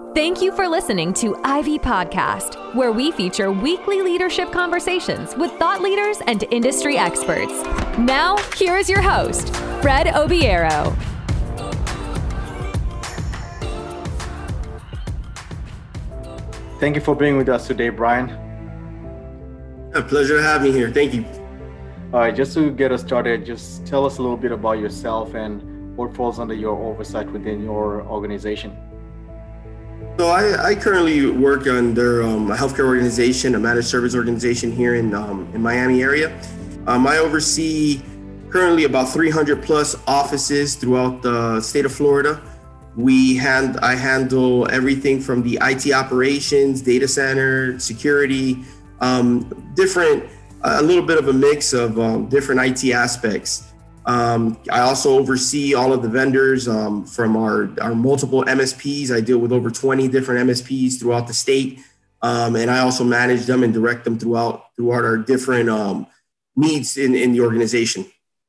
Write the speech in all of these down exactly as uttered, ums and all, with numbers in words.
Thank you for listening to Ivy Podcast, where we feature weekly leadership conversations with thought leaders and industry experts. Now, here is your host, Fred Obiero. Thank you for being with us today, Brian. A pleasure to have me here. Thank you. All right, just to get us started, just tell us a little bit about yourself and what falls under your oversight within your organization. So I, I currently work under um, a healthcare organization, a managed service organization here in um, in Miami area. Um, I oversee currently about three hundred plus offices throughout the state of Florida. We hand I handle everything from the I T operations, data center, security, um, different, a little bit of a mix of um, different I T aspects. Um, I also oversee all of the vendors um, from our, our multiple M S Ps. I deal with over twenty different M S Ps throughout the state. Um, and I also manage them and direct them throughout throughout our different um, needs in, in the organization.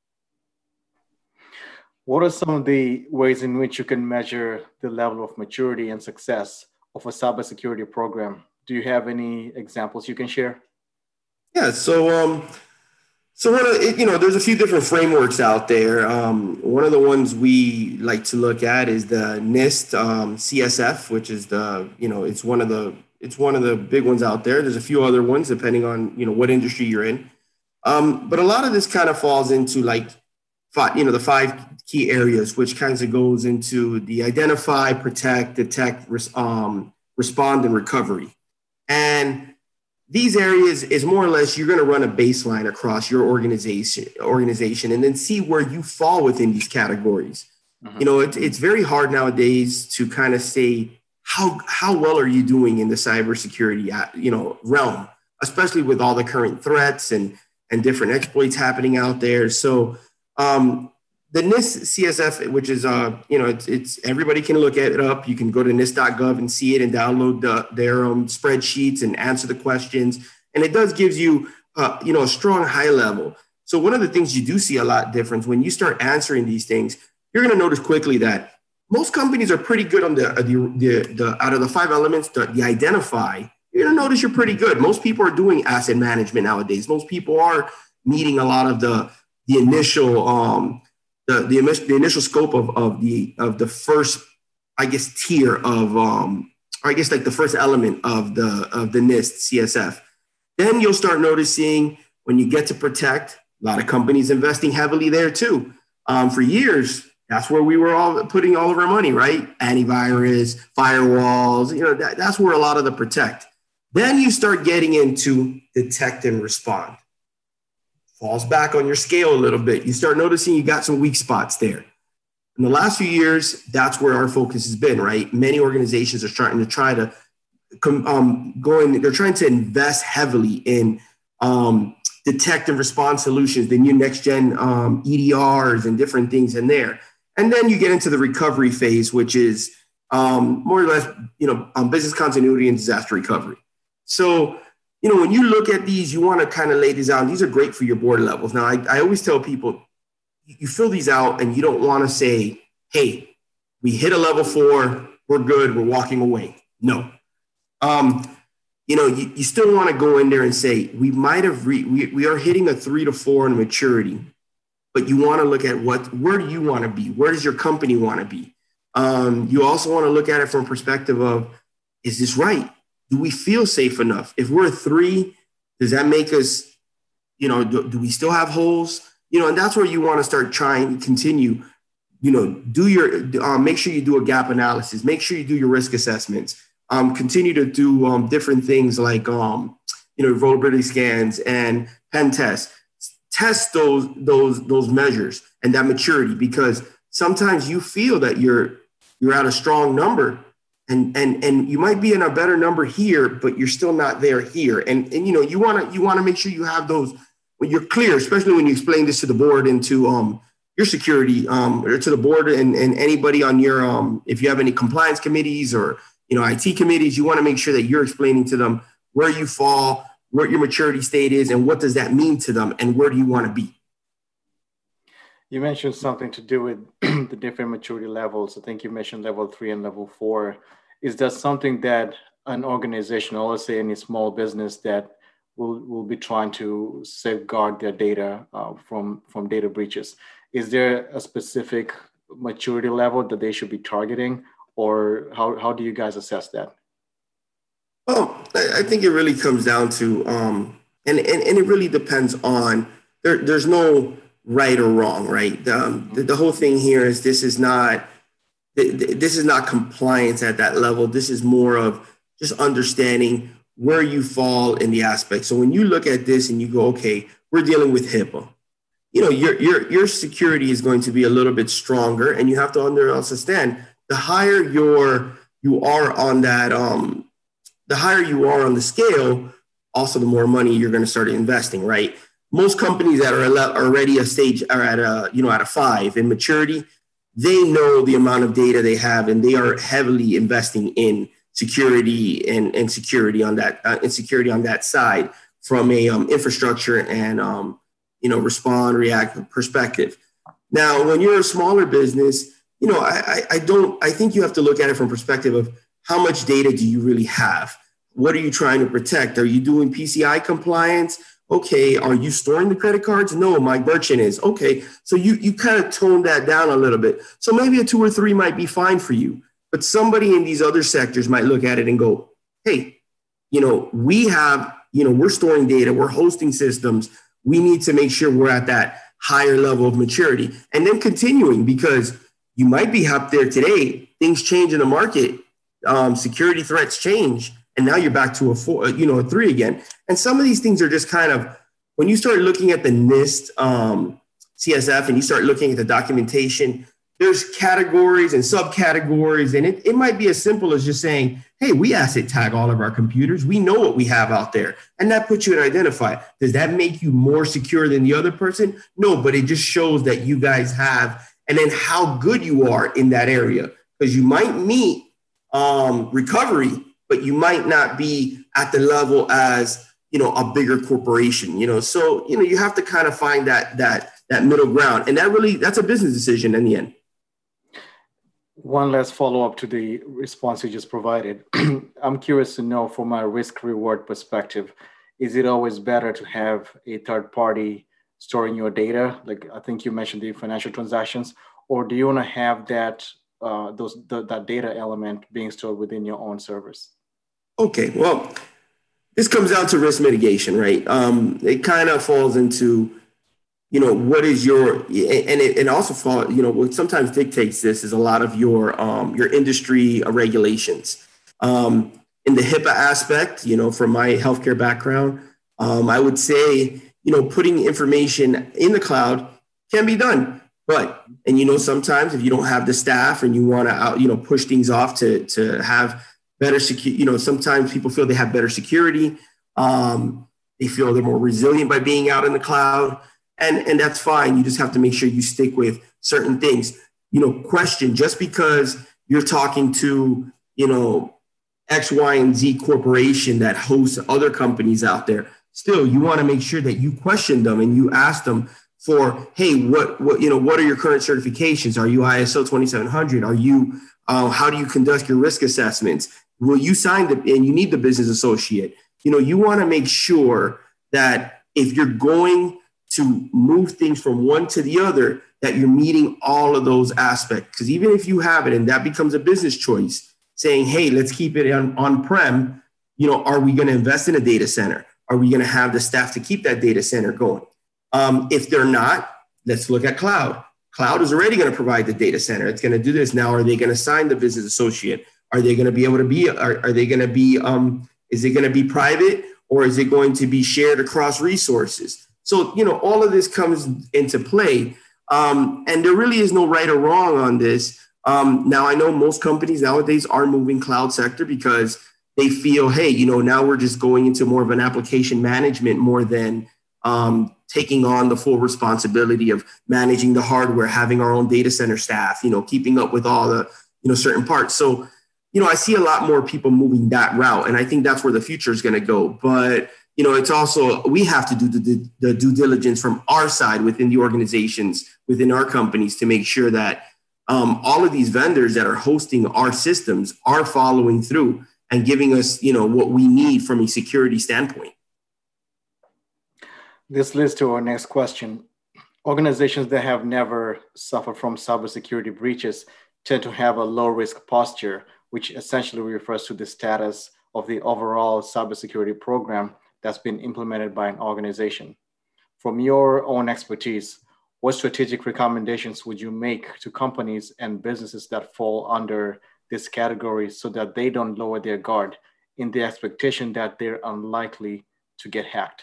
What are some of the ways in which you can measure the level of maturity and success of a cybersecurity program? Do you have any examples you can share? Yeah, so um, so one of you know, there's a few different frameworks out there. Um, one of the ones we like to look at is the NIST um, C S F, which is the you know it's one of the it's one of the big ones out there. There's a few other ones depending on you know what industry you're in, um, but a lot of this kind of falls into like five, you know the five key areas, which kind of goes into the identify, protect, detect, um, respond, and recovery. And these areas is more or less you're going to run a baseline across your organization organization and then see where you fall within these categories. Mm-hmm. You know, it, it's very hard nowadays to kind of say how how well are you doing in the cybersecurity you know realm, especially with all the current threats and and different exploits happening out there. So um, the NIST C S F, which is uh you know it's it's everybody can look it up. You can go to nist dot gov and see it and download the, their um, spreadsheets and answer the questions. And it does gives you uh, you know a strong high level. So one of the things you do see a lot difference when you start answering these things, you're going to notice quickly that most companies are pretty good on the the, the, the out of the five elements, the, the identify. You're going to notice you're pretty good. Most people are doing asset management nowadays. Most people are meeting a lot of the the initial um, The, the, the initial scope of, of the of the first, I guess, tier of, um, or I guess like the first element of the of the NIST C S F. Then you'll start noticing when you get to protect, a lot of companies investing heavily there too. Um, for years, that's where we were all putting all of our money, right? Antivirus, firewalls, you know, that, that's where a lot of the protect. Then you start getting into detect and respond. Falls back on your scale a little bit. You start noticing you got some weak spots there. In the last few years, that's where our focus has been, right? Many organizations are starting to try to um, go in, they're trying to invest heavily in um, detect and response solutions, the new next gen um, E D Rs and different things in there. And then you get into the recovery phase, which is um, more or less, you know, um, business continuity and disaster recovery. So, you know, when you look at these, you want to kind of lay these out. These are great for your board levels. Now, I, I always tell people, you fill these out and you don't want to say, hey, we hit a level four, we're good, we're walking away. No. Um, you know, you, you still want to go in there and say, we might have, re- we, we are hitting a three to four in maturity, but you want to look at what, where do you want to be? Where does your company want to be? Um, you also want to look at it from a perspective of, is this right? Do we feel safe enough? If we're a three, does that make us, you know, do, do we still have holes? You know, and that's where you want to start trying to continue, you know, do your, um, make sure you do a gap analysis, make sure you do your risk assessments, um, continue to do um, different things like, um, you know, vulnerability scans and pen tests, test those, those, those measures and that maturity, because sometimes you feel that you're, you're at a strong number. And, and and you might be in a better number here, but you're still not there here. And, and you know, you want to you want to make sure you have those when you're clear, especially when you explain this to the board and to um, your security um, or to the board and, and anybody on your um, if you have any compliance committees or, you know, I T committees, you want to make sure that you're explaining to them where you fall, what your maturity state is, and what does that mean to them, and where do you want to be. You mentioned something to do with the different maturity levels. I think you mentioned level three and level four. is that something that an organization, or let's say any small business that will, will be trying to safeguard their data uh, from, from data breaches, is there a specific maturity level that they should be targeting, or how, how do you guys assess that? Well, I think it really comes down to, um, and, and, and it really depends on, there, there's no right or wrong, right? Um, the, the whole thing here is this is not, this is not compliance at that level. This is more of just understanding where you fall in the aspect. So when you look at this and you go, okay, we're dealing with HIPAA, you know, your, your, your security is going to be a little bit stronger, and you have to understand the higher your, you are on that, um, the higher you are on the scale, also the more money you're going to start investing, right? Most companies that are already a stage are at a, you know, at a five in maturity, they know the amount of data they have, and they are heavily investing in security and, and security on that, uh, and security on that side from a um, infrastructure and, um, you know, respond, react perspective. Now, when you're a smaller business, you know, I, I don't, I think you have to look at it from perspective of how much data do you really have? What are you trying to protect? Are you doing P C I compliance? Okay. Are you storing the credit cards? No, my merchant is. Okay. So you, you kind of tone that down a little bit. So maybe a two or three might be fine for you, but somebody in these other sectors might look at it and go, hey, you know, we have, you know, we're storing data, we're hosting systems. We need to make sure we're at that higher level of maturity, and then continuing, because you might be up there today, things change in the market, um, security threats change, and now you're back to a four, you know, a three again. And some of these things are just kind of, when you start looking at the NIST um, C S F and you start looking at the documentation, there's categories and subcategories, and it, it might be as simple as just saying, hey, we asset tag all of our computers. We know what we have out there. And that puts you in identify. Does that make you more secure than the other person? No, but it just shows that you guys have, and then how good you are in that area. Because you might meet um, recovery, but you might not be at the level as, you know, a bigger corporation, you know? So, you know, you have to kind of find that, that, that middle ground. And that really, that's a business decision in the end. One last follow-up to the response you just provided. I'm curious to know, from a risk-reward perspective, is it always better to have a third party storing your data? Like I think you mentioned the financial transactions, or do you want to have that uh, those the, that data element being stored within your own servers? Okay, well, this comes down to risk mitigation, right? Um, it kind of falls into, you know, what is your, and it, it also fall, you know, what sometimes dictates this is a lot of your, um, your industry uh, regulations. Um, in the HIPAA aspect, you know, from my healthcare background, um, I would say, you know, putting information in the cloud can be done, but, and, you know, sometimes if you don't have the staff and you want to out, you know, push things off to, to have better security, you know, sometimes people feel they have better security. Um, they feel they're more resilient by being out in the cloud. And, and that's fine. You just have to make sure you stick with certain things. You know, question, just because you're talking to, you know, X, Y, and Z corporation that hosts other companies out there, still, you want to make sure that you question them and you ask them for, hey, what, what, you know, what are your current certifications? Are you I S O twenty-seven hundred? Are you, uh, how do you conduct your risk assessments? Will you sign the, and you need the business associate? You know, you want to make sure that if you're going to move things from one to the other, that you're meeting all of those aspects. Because even if you have it and that becomes a business choice, saying, hey, let's keep it on, on-prem, you know, are we going to invest in a data center? Are we going to have the staff to keep that data center going? Um, if they're not, let's look at cloud. Cloud is already going to provide the data center. It's going to do this. Now, are they going to sign the business associate? Are they going to be able to be, are, are they going to be, um, is it going to be private, or is it going to be shared across resources? So, you know, all of this comes into play, um, and there really is no right or wrong on this. Um, now, I know most companies nowadays are moving cloud sector because they feel, hey, you know, now we're just going into more of an application management more than um, taking on the full responsibility of managing the hardware, having our own data center staff, you know, keeping up with all the, you know, certain parts. So, you know, I see a lot more people moving that route, and I think that's where the future is going to go. But you know, it's also, we have to do the, the due diligence from our side within the organizations, within our companies, to make sure that um, all of these vendors that are hosting our systems are following through and giving us, you know, what we need from a security standpoint. This leads to our next question. Organizations that have never suffered from cybersecurity breaches tend to have a low-risk posture, which essentially refers to the status of the overall cybersecurity program that's been implemented by an organization. From your own expertise, what strategic recommendations would you make to companies and businesses that fall under this category so that they don't lower their guard in the expectation that they're unlikely to get hacked?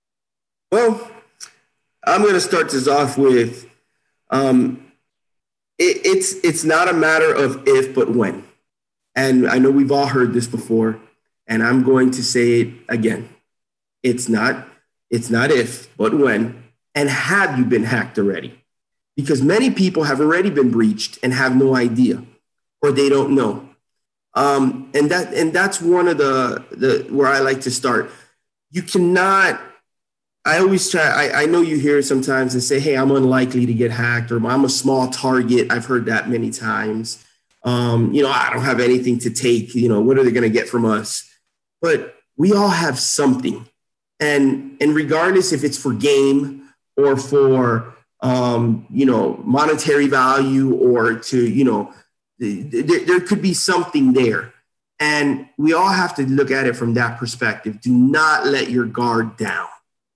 Well, I'm going to start this off with um, it, it's it's not a matter of if, but when. And I know we've all heard this before, and I'm going to say it again. It's not it's not if, but when. And have you been hacked already? Because many people have already been breached and have no idea, or they don't know. Um, and that and that's one of the the where I like to start. You cannot. I always try, I, I know you hear it sometimes and say, hey, I'm unlikely to get hacked, or I'm a small target. I've heard that many times. Um, you know, I don't have anything to take, you know, what are they going to get from us? But we all have something. And, and regardless if it's for game or for, um, you know, monetary value or to, you know, th- there could be something there. And we all have to look at it from that perspective. Do not let your guard down.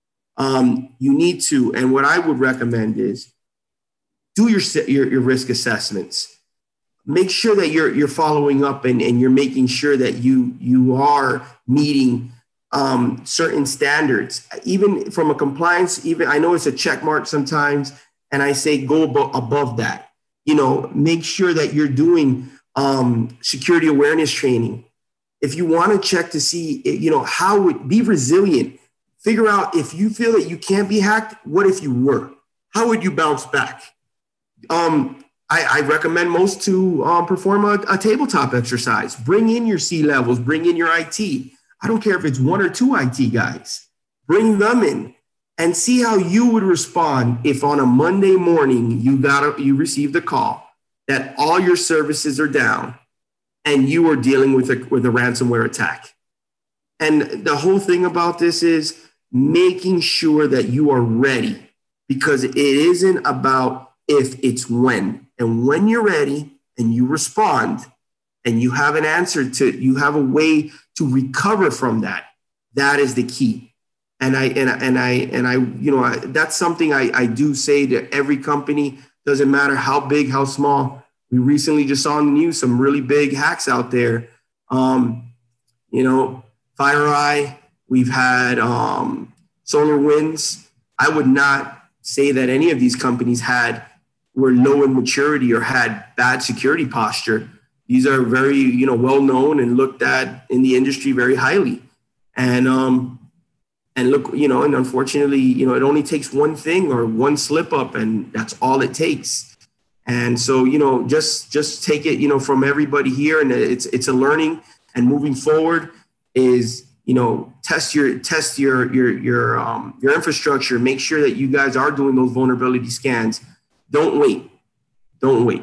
Um, you need to, and what I would recommend is do your, your, your risk assessments. Make sure that you're, you're following up and, and you're making sure that you, you are meeting um, certain standards, even from a compliance, even I know it's a check mark sometimes, and I say go above, above that. You know, make sure that you're doing um, security awareness training. If you want to check to see, you know, how would be resilient. Figure out if you feel that you can't be hacked, what if you were? How would you bounce back? Um, I, I recommend most to um, perform a, a tabletop exercise. Bring in your C levels, bring in your I T. I don't care if it's one or two I T guys. Bring them in and see how you would respond if on a Monday morning you got a, you received a call that all your services are down and you are dealing with a, with a ransomware attack. And the whole thing about this is making sure that you are ready, because it isn't about if, it's when. And when you're ready and you respond and you have an answer to, you have a way to recover from that, that is the key. And I, and, and I, and I, you know, I, that's something I, I do say to every company, doesn't matter how big, how small. We recently just saw in the news some really big hacks out there. Um, you know, FireEye, we've had um, SolarWinds. I would not say that any of these companies had were low in maturity or had bad security posture. These are very, you know, well known and looked at in the industry very highly. And um, and look, you know, and unfortunately, you know, it only takes one thing or one slip up, and that's all it takes. And so, you know, just just take it, you know, from everybody here, and it's it's a learning. And moving forward is, you know, test your test your your your um, your infrastructure. Make sure that you guys are doing those vulnerability scans. Don't wait. Don't wait.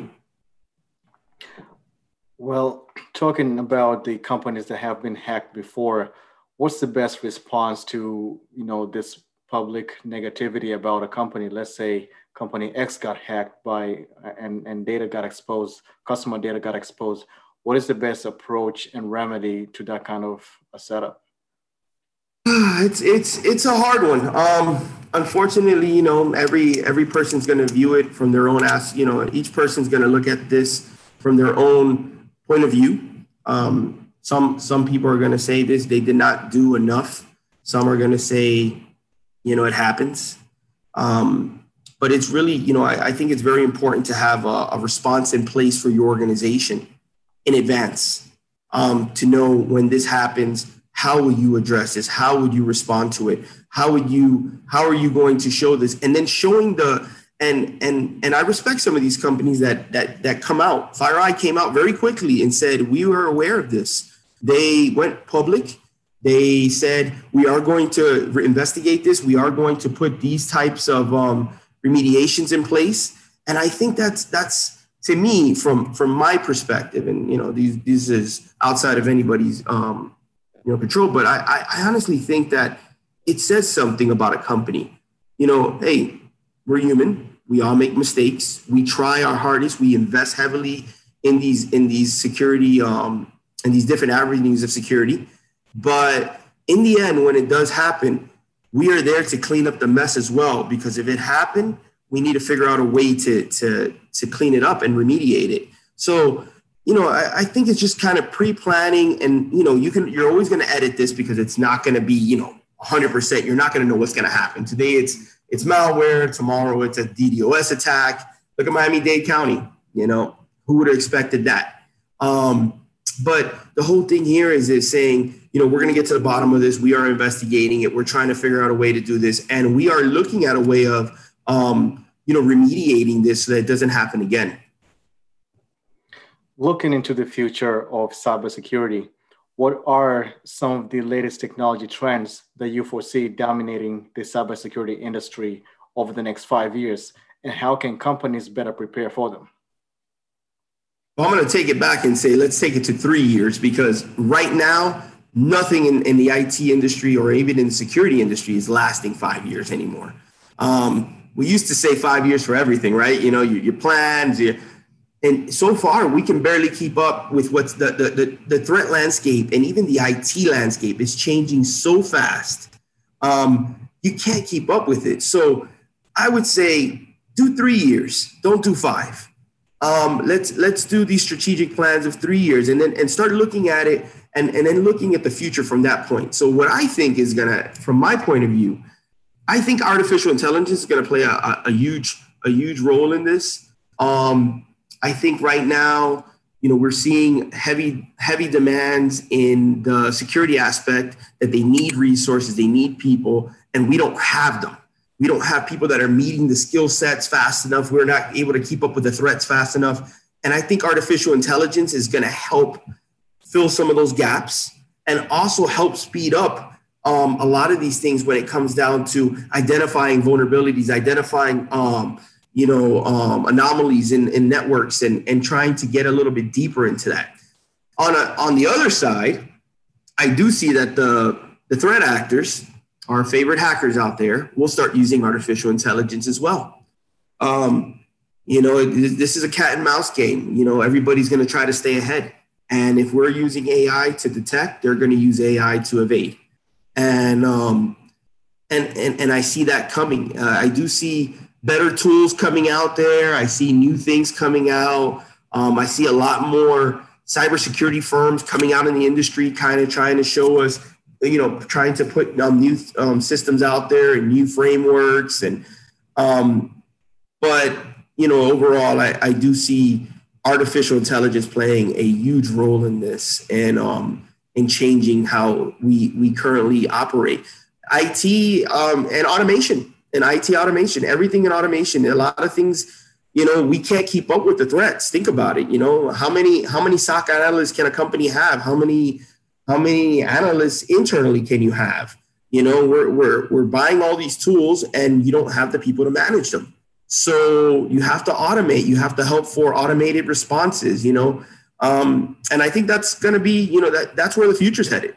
Well, talking about the companies that have been hacked before, what's the best response to, you know, this public negativity about a company? Let's say company X got hacked by and, and data got exposed, customer data got exposed. What is the best approach and remedy to that kind of a setup? It's it's it's a hard one. Um, unfortunately, you know, every every person's going to view it from their own ass. You know, each person's going to look at this from their own point of view. Um, some some people are going to say this, they did not do enough. Some are going to say, you know, it happens. Um, but it's really, you know, I, I think it's very important to have a, a response in place for your organization in advance, um, to know when this happens. How will you address this? How would you respond to it? How would you, how are you going to show this? And then showing the, and and and I respect some of these companies that that that come out. FireEye came out very quickly and said, we were aware of this. They went public. They said, we are going to investigate this. We are going to put these types of um, remediations in place. And I think that's that's to me, from from my perspective, and you know, these this is outside of anybody's um, you know control, but I, I honestly think that it says something about a company. You know, hey, we're human. We all make mistakes. We try our hardest. We invest heavily in these in these security um, and these different avenues of security. But in the end, when it does happen, we are there to clean up the mess as well. Because if it happened, we need to figure out a way to to to clean it up and remediate it. So, you know, I, I think it's just kind of pre-planning, and you know, you can you're always going to edit this because it's not going to be, you know, one hundred percent. You're not going to know what's going to happen. Today it's it's malware. Tomorrow it's a DDoS attack. Look at Miami-Dade County. You know, who would have expected that? Um, but the whole thing here is is saying, you know, we're going to get to the bottom of this. We are investigating it. We're trying to figure out a way to do this, and we are looking at a way of um, you know, remediating this so that it doesn't happen again. Looking into the future of cybersecurity, what are some of the latest technology trends that you foresee dominating the cybersecurity industry over the next five years, and how can companies better prepare for them? Well, I'm going to take it back and say, let's take it to three years, because right now, nothing in, in the I T industry or even in the security industry is lasting five years anymore. Um, We used to say five years for everything, right? You know, your, your plans, your, and so far we can barely keep up with what's the, the, the, the threat landscape, and even the I T landscape is changing so fast. Um, you can't keep up with it. So I would say do three years, don't do five. Um, let's let's do these strategic plans of three years and then and start looking at it and, and then looking at the future from that point. So what I think is gonna, from my point of view, I think artificial intelligence is going to play a, a, a huge, a huge role in this. Um, I think right now, you know, we're seeing heavy, heavy demands in the security aspect, that they need resources, they need people, and we don't have them. We don't have people that are meeting the skill sets fast enough. We're not able to keep up with the threats fast enough. And I think artificial intelligence is going to help fill some of those gaps and also help speed up Um, a lot of these things when it comes down to identifying vulnerabilities, identifying, um, you know, um, anomalies in, in networks and, and trying to get a little bit deeper into that. On a, on the other side, I do see that the, the threat actors, our favorite hackers out there, will start using artificial intelligence as well. Um, you know, this is a cat and mouse game. You know, everybody's going to try to stay ahead. And if we're using A I to detect, they're going to use A I to evade. And, um, and, and, and I see that coming. Uh, I do see better tools coming out there. I see new things coming out. Um, I see a lot more cybersecurity firms coming out in the industry, kind of trying to show us, you know, trying to put um, new um, systems out there and new frameworks. And, um, but, you know, overall, I, I do see artificial intelligence playing a huge role in this. And, um, and changing how we we currently operate. I T um, and automation and I T automation, everything in automation, a lot of things, you know, we can't keep up with the threats. Think about it. You know, how many how many S O C analysts can a company have? How many how many analysts internally can you have? You know, we're we're we're buying all these tools and you don't have the people to manage them. So you have to automate. You have to help for automated responses, you know. Um, and I think that's going to be, you know, that that's where the future's headed.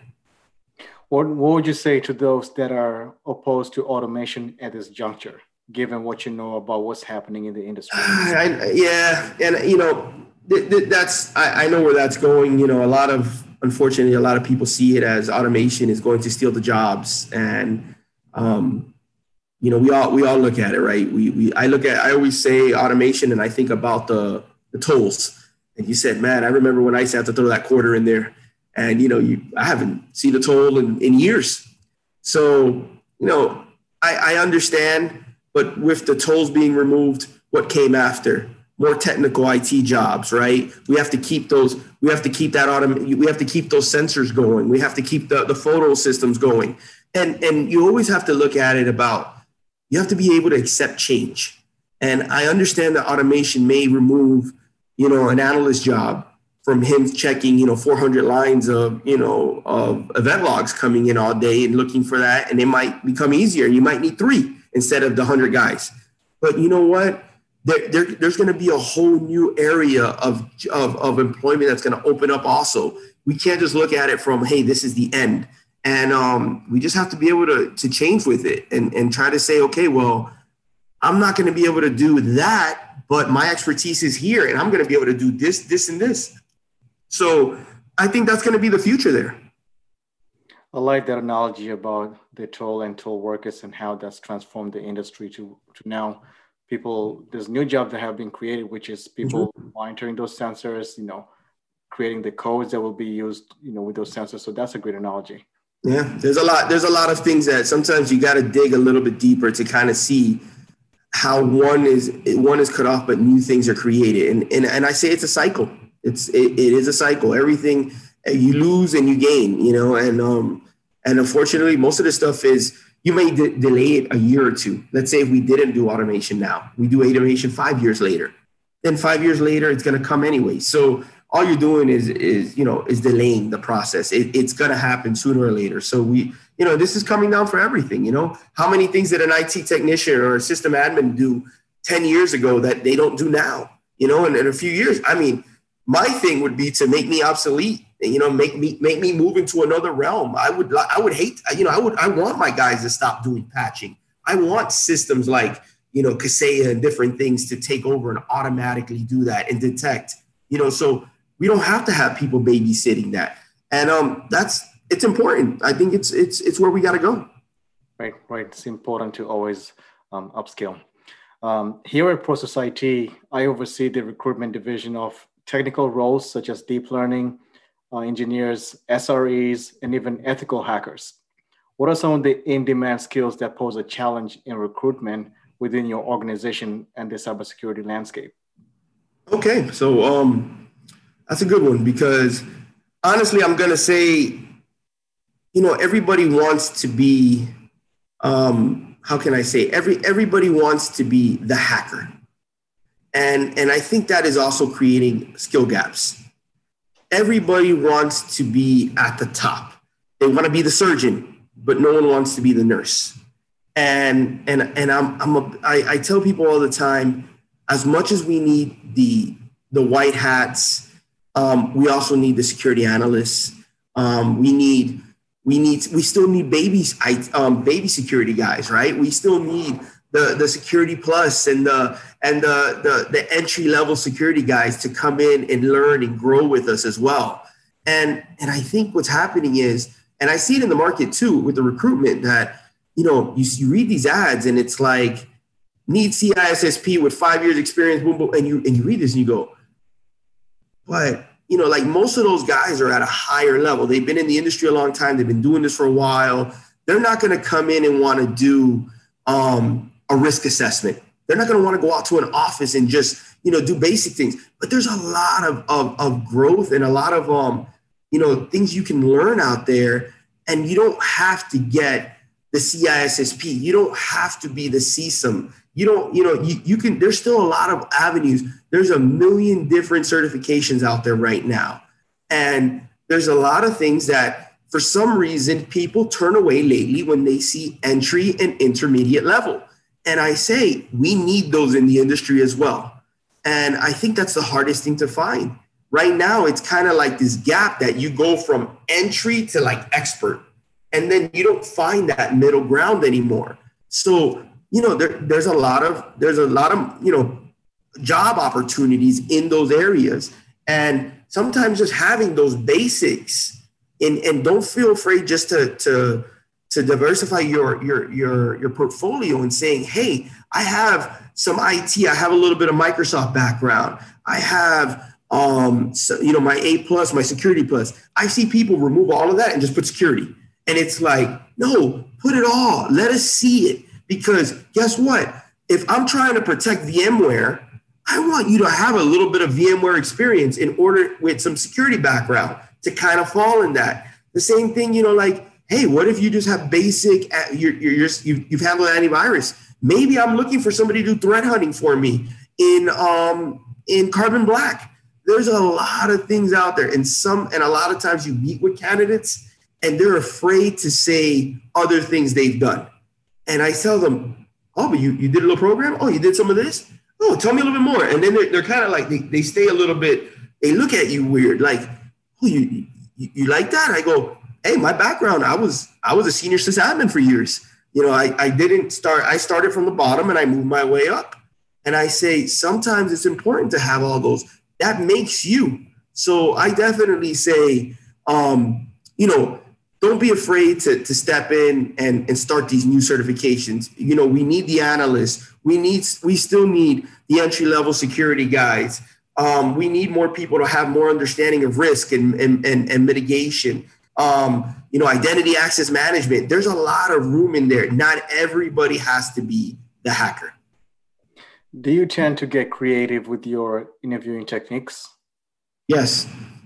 What, what would you say to those that are opposed to automation at this juncture, given what you know about what's happening in the industry? I, yeah. And, you know, th- th- that's, I, I know where that's going. You know, a lot of, unfortunately, a lot of people see it as automation is going to steal the jobs. And, um, you know, we all, we all look at it, right? We, we, I look at, I always say automation and I think about the, the tolls. And you said, man, I remember when I used to have to throw that quarter in there. And, you know, you I haven't seen a toll in, in years. So, you know, I, I understand, but with the tolls being removed, what came after? More technical I T jobs, right? We have to keep those, we have to keep that autom- we have to keep those sensors going. We have to keep the, the photo systems going. And, and you always have to look at it about, you have to be able to accept change. And I understand that automation may remove, you know, an analyst job from him checking, you know, four hundred lines of, you know, of event logs coming in all day and looking for that. And it might become easier. You might need three instead of the one hundred guys. But you know what? there, there, there's going to be a whole new area of, of, of employment that's going to open up also. We can't just look at it from, hey, this is the end. And um, we just have to be able to, to change with it and, and try to say, okay, well, I'm not going to be able to do that, but my expertise is here and I'm going to be able to do this, this, and this. So I think that's going to be the future there. I like that analogy about the toll and toll workers and how that's transformed the industry to, to now people, there's new jobs that have been created, which is people mm-hmm. monitoring those sensors, you know, creating the codes that will be used, you know, with those sensors. So that's a great analogy. Yeah, there's a lot, there's a lot of things that sometimes you got to dig a little bit deeper to kind of see how one is, one is cut off, but new things are created. And, and, and I say it's a cycle. It's, it, it is a cycle. Everything you lose and you gain, you know, and, um, and unfortunately, most of the stuff is, you may de- delay it a year or two. Let's say if we didn't do automation now, we do automation five years later. Then five years later, it's going to come anyway. So all you're doing is, is you know, is delaying the process. It, it's going to happen sooner or later. So we, you know, this is coming down for everything. You know, how many things did an I T technician or a system admin do ten years ago that they don't do now? You know, and in a few years, I mean, my thing would be to make me obsolete. You know, make me make me move into another realm. I would I would hate, you know, I would I want my guys to stop doing patching. I want systems like, you know, Kaseya and different things to take over and automatically do that and detect, you know, so we don't have to have people babysitting that. And um, that's, it's important. I think it's it's it's where we got to go. Right, right. It's important to always um, upskill. Um, here at Process I T, I oversee the recruitment division of technical roles such as deep learning, Uh, engineers, S R Es, and even ethical hackers. What are some of the in-demand skills that pose a challenge in recruitment within your organization and the cybersecurity landscape? Okay, so um, that's a good one because honestly, I'm going to say, you know, everybody wants to be, um, how can I say, every everybody wants to be the hacker. And, and I think that is also creating skill gaps. Everybody wants to be at the top. They want to be the surgeon, but no one wants to be the nurse. And and and I'm I'm a, I, I tell people all the time, as much as we need the the white hats, um, we also need the security analysts. Um, we need we need we still need babies, um, baby security guys, right? We still need the the security plus and the and the, the the entry level security guys to come in and learn and grow with us as well. And and I think what's happening is, and I see it in the market too with the recruitment, that you know you, you read these ads and it's like need C I S S P with five years experience, boom, boom, and you and you read this and you go, but you know, like most of those guys are at a higher level. They've been in the industry a long time. They've been doing this for a while. They're not going to come in and want to do um, a risk assessment. They're not going to want to go out to an office and just, you know, do basic things. But there's a lot of, of, of growth and a lot of, um, you know, things you can learn out there. And you don't have to get the C I S S P. You don't have to be the C S I M. You don't, you know, you, you can, there's still a lot of avenues. There's a million different certifications out there right now. And there's a lot of things that for some reason people turn away lately when they see entry and intermediate level. And I say, we need those in the industry as well. And I think that's the hardest thing to find. Right now, it's kind of like this gap that you go from entry to like expert, and then you don't find that middle ground anymore. So, you know, there, there's a lot of, there's a lot of, you know, job opportunities in those areas. And sometimes just having those basics and, and don't feel afraid just to, to, to diversify your, your, your, your portfolio and saying, hey, I have some I T, I have a little bit of Microsoft background. I have, um, so, you know, my A plus, my security plus. I see people remove all of that and just put security. And it's like, no, put it all. Let us see it. Because guess what? If I'm trying to protect VMware, I want you to have a little bit of VMware experience in order with some security background to kind of fall in that. The same thing, you know, like, hey, what if you just have basic, you're, you're just, you've, you've handled antivirus. Maybe I'm looking for somebody to do threat hunting for me in, um, in Carbon Black. There's a lot of things out there. And some, and a lot of times you meet with candidates and they're afraid to say other things they've done. And I tell them, oh, but you, you did a little program? Oh, you did some of this? oh, tell me a little bit more. And then they're, they're kind of like, they, they stay a little bit, they look at you weird, like, oh, you, you, you like that? I go, hey, my background, I was, I was a senior sysadmin for years. You know, I, I didn't start, I started from the bottom and I moved my way up. And I say, sometimes it's important to have all those. That makes you. So I definitely say, um, you know, don't be afraid to, to step in and, and start these new certifications. You know, we need the analysts. We need, we still need the entry-level security guys. Um, we need more people to have more understanding of risk and, and, and, and mitigation. Um, you know, identity access management. There's a lot of room in there. Not everybody has to be the hacker. Do you tend to get creative with your interviewing techniques? Yes,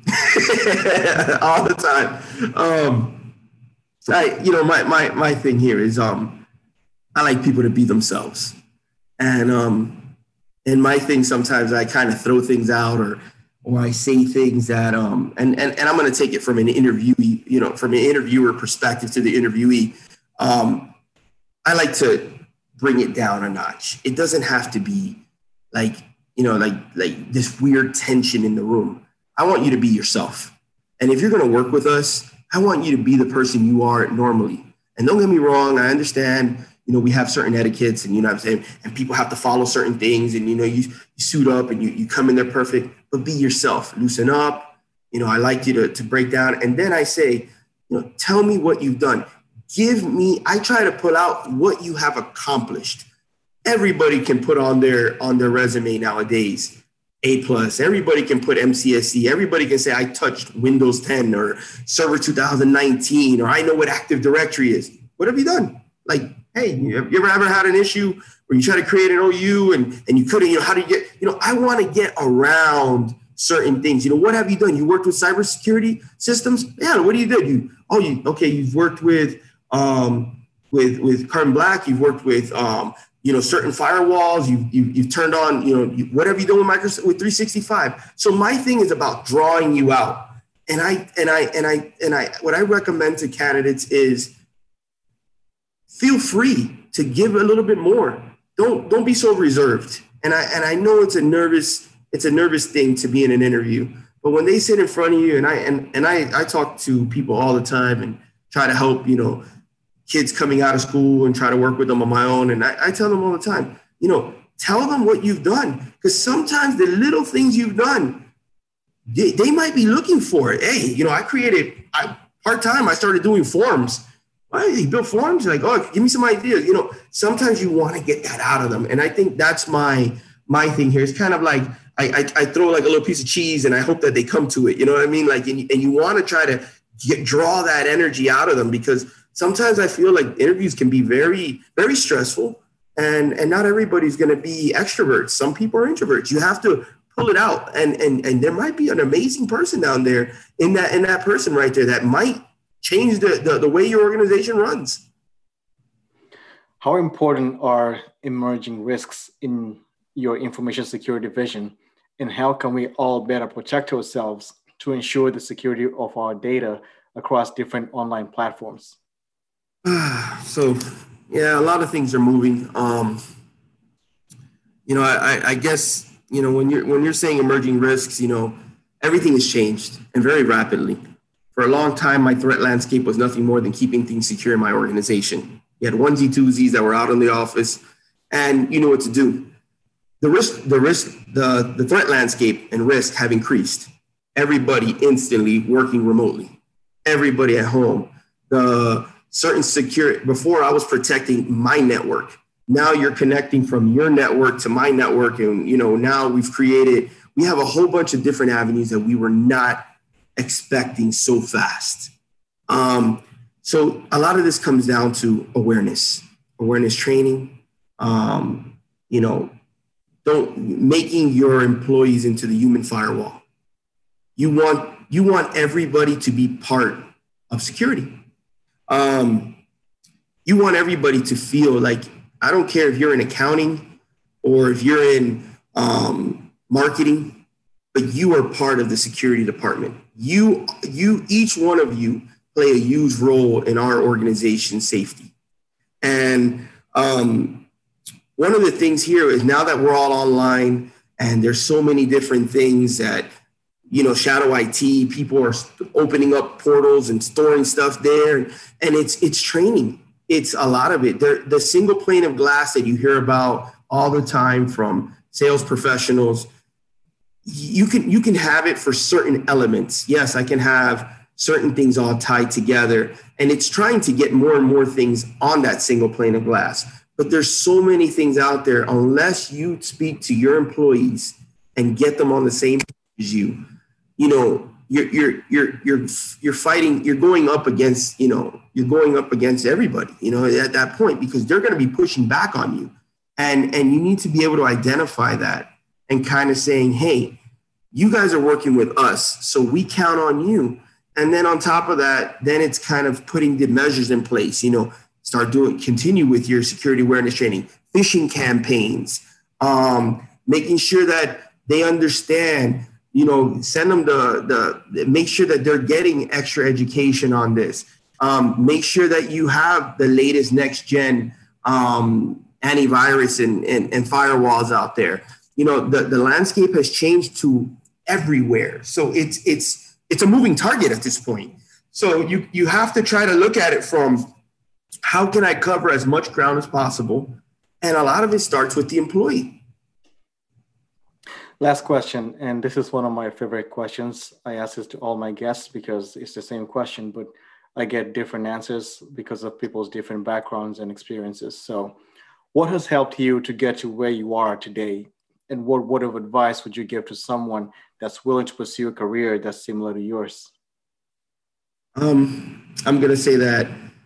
all the time. Um, I, you know, my, my, my thing here is um, I like people to be themselves. And um, and my thing, sometimes I kind of throw things out or or I say things that, um, and, and, and I'm going to take it from an interviewee, you know, from an interviewer perspective to the interviewee. Um, I like to bring it down a notch. It doesn't have to be like, you know, like, like this weird tension in the room. I want you to be yourself. And if you're going to work with us, I want you to be the person you are normally. And don't get me wrong. I understand, you know, we have certain etiquettes and, you know what I'm saying? And people have to follow certain things and, you know, you, you suit up and you, you come in there perfect, but be yourself, loosen up. You know, I like you to, to break down. And then I say, you know, tell me what you've done. Give me, I try to pull out what you have accomplished. Everybody can put on their, on their resume nowadays, A plus, everybody can put M C S E. Everybody can say, I touched Windows ten or Server two thousand nineteen, or I know what Active Directory is. What have you done? Like, hey, you ever ever had an issue where you try to create an O U and, and you couldn't, you know, how do you get, you know, I want to get around certain things. You know, what have you done? You worked with cybersecurity systems? Yeah, what do you do? You, oh, you, okay, you've worked with, um, with, with Carbon Black, you've worked with, um, you know, certain firewalls, you've, you've, you've turned on, you know, you, what have you done with Microsoft, with three sixty-five? So my thing is about drawing you out. And I, and I, and I, and I, what I recommend to candidates is feel free to give a little bit more. Don't, don't be so reserved. And I, and I know it's a nervous, it's a nervous thing to be in an interview, but when they sit in front of you, and I, and, and I, I talk to people all the time and try to help, you know, kids coming out of school and try to work with them on my own. And I, I tell them all the time, you know, tell them what you've done. Because sometimes the little things you've done, they, they might be looking for it. Hey, you know, I created, I, part-time, I started doing forums. Why, you built forums? You're like, oh, give me some ideas. You know, sometimes you want to get that out of them. And I think that's my, my thing here. It's kind of like, I, I, I throw like a little piece of cheese and I hope that they come to it. You know what I mean? Like, and, and you want to try to get, draw that energy out of them, because sometimes I feel like interviews can be very, very stressful, and, and not everybody's going to be extroverts. Some people are introverts. You have to pull it out, and, and, and there might be an amazing person down there in that, in that person right there that might change the, the, the way your organization runs. How important are emerging risks in your information security vision, and how can we all better protect ourselves to ensure the security of our data across different online platforms? So, yeah, a lot of things are moving. Um, you know, I, I guess, you know, when you're when you're saying emerging risks, you know, everything has changed, and very rapidly. For a long time, my threat landscape was nothing more than keeping things secure in my organization. You had onesie twosies that were out in the office, and you knew what to do. The risk, the risk, the, the threat landscape and risk have increased. Everybody instantly working remotely. Everybody at home. The certain security, before I was protecting my network. Now you're connecting from your network to my network. And, you know, now we've created, we have a whole bunch of different avenues that we were not expecting so fast. Um, so a lot of this comes down to awareness, awareness training, um, you know, don't making your employees into the human firewall. You want, you want everybody to be part of security. Um, you want everybody to feel like, I don't care if you're in accounting or if you're in um, marketing, but you are part of the security department. You, you, each one of you play a huge role in our organization's safety. And um, one of the things here is now that we're all online and there's so many different things that, you know, shadow I T, people are opening up portals and storing stuff there. And, and it's it's training. It's a lot of it. They're, the single pane of glass that you hear about all the time from sales professionals, you can you can have it for certain elements. Yes, I can have certain things all tied together. And it's trying to get more and more things on that single pane of glass. But there's so many things out there, unless you speak to your employees and get them on the same page as you, you know, you're you're you're you're you're fighting, you're going up against, you know, you're going up against everybody, you know, at that point, because they're going to be pushing back on you. And and you need to be able to identify that and kind of saying, hey, you guys are working with us, so we count on you. And then on top of that, then it's kind of putting the measures in place, you know, start doing, continue with your security awareness training, phishing campaigns, um, making sure that they understand, you know, send them the, the, make sure that they're getting extra education on this. Um, make sure that you have the latest next gen um, antivirus and, and, and firewalls out there. You know, the, the landscape has changed to everywhere. So it's, it's, it's a moving target at this point. So you, you have to try to look at it from how can I cover as much ground as possible? And a lot of it starts with the employee. Last question, and this is one of my favorite questions. I ask this to all my guests because it's the same question, but I get different answers because of people's different backgrounds and experiences. So what has helped you to get to where you are today? And what word of advice would you give to someone that's willing to pursue a career that's similar to yours? Um, I'm going to say that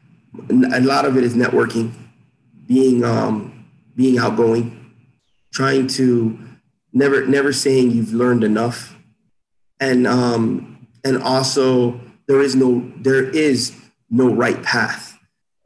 a lot of it is networking, being um, being outgoing, trying to never never saying you've learned enough, and um, and also there is no there is no right path.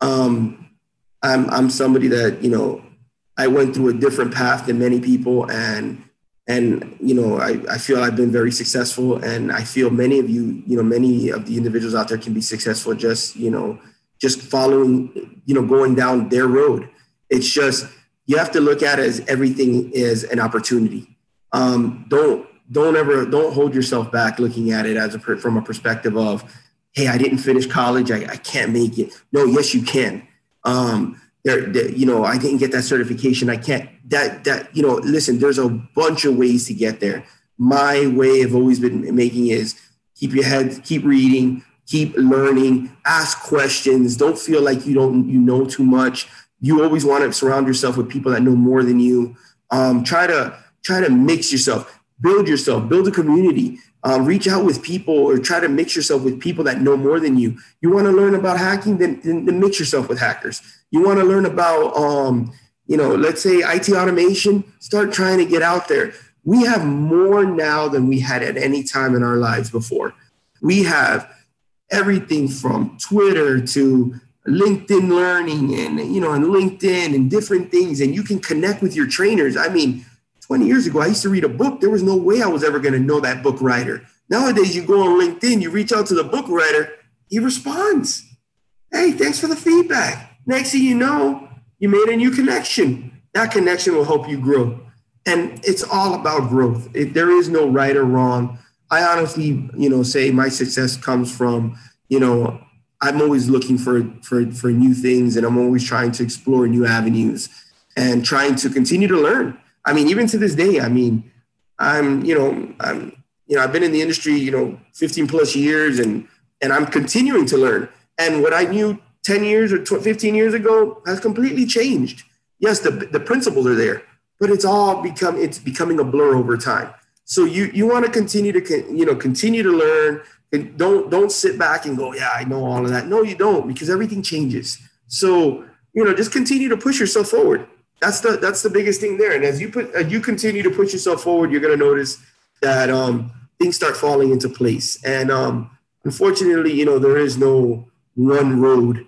Um, I'm I'm somebody that, you know, I went through a different path than many people, and and you know I, I feel I've been very successful, and I feel many of you you know many of the individuals out there can be successful just you know just following you know going down their road. It's just you have to look at it as everything is an opportunity. Um, don't don't ever don't hold yourself back looking at it as a from a perspective of, hey, I didn't finish college, I, I can't make it. No, yes, you can. Um, There, there, you know, I didn't get that certification. I can't that, that, you know, listen, there's a bunch of ways to get there. My way I've always been making is keep your head, keep reading, keep learning, ask questions. Don't feel like you don't, you know too much. You always want to surround yourself with people that know more than you. Um, try to, try to mix yourself, build yourself, build a community. Um, reach out with people or try to mix yourself with people that know more than you. You want to learn about hacking, then, then, then mix yourself with hackers. You want to learn about, um, you know, let's say I T automation, start trying to get out there. We have more now than we had at any time in our lives before. We have everything from Twitter to LinkedIn Learning and, you know, and LinkedIn and different things. And you can connect with your trainers. I mean, twenty years ago, I used to read a book. There was no way I was ever going to know that book writer. Nowadays, you go on LinkedIn, you reach out to the book writer, he responds. Hey, thanks for the feedback. Next thing you know, you made a new connection. That connection will help you grow. And it's all about growth. It, there is no right or wrong. I honestly, you know, say my success comes from, you know, I'm always looking for, for, for new things, and I'm always trying to explore new avenues and trying to continue to learn. I mean, even to this day, I mean, I'm, you know, I'm, you know, I've been in the industry, you know, fifteen plus years, and, and I'm continuing to learn. And what I knew ten years or fifteen years ago has completely changed. Yes, the, the principles are there, but it's all become, it's becoming a blur over time. So you, you want to continue to, you know, continue to learn, and don't, don't sit back and go, yeah, I know all of that. No, you don't, because everything changes. So, you know, just continue to push yourself forward. That's the that's the biggest thing there. And as you put as you continue to push yourself forward, you're going to notice that um, things start falling into place. And um, unfortunately, you know, there is no one road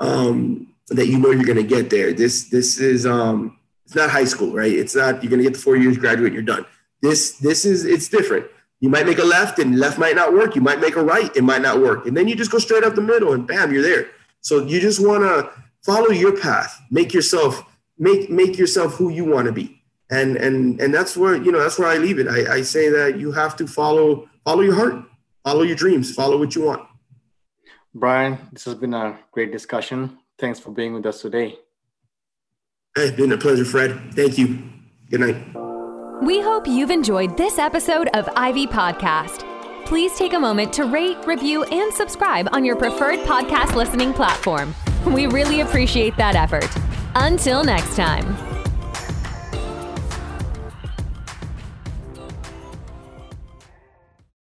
um, that you know you're going to get there. This this is um, it's not high school, right? It's not you're going to get the four years, graduate, and you're done. This this is it's different. You might make a left, and left might not work. You might make a right, it might not work, and then you just go straight up the middle, and bam, you're there. So you just want to follow your path, make yourself, make make yourself who you want to be. And and and that's where, you know, that's where I leave it. I, I say that you have to follow follow your heart, follow your dreams, follow what you want. Brian, this has been a great discussion. Thanks for being with us today. It's been a pleasure, Fred. Thank you. Good night. We hope you've enjoyed this episode of Ivy Podcast. Please take a moment to rate, review, and subscribe on your preferred podcast listening platform. We really appreciate that effort. Until next time.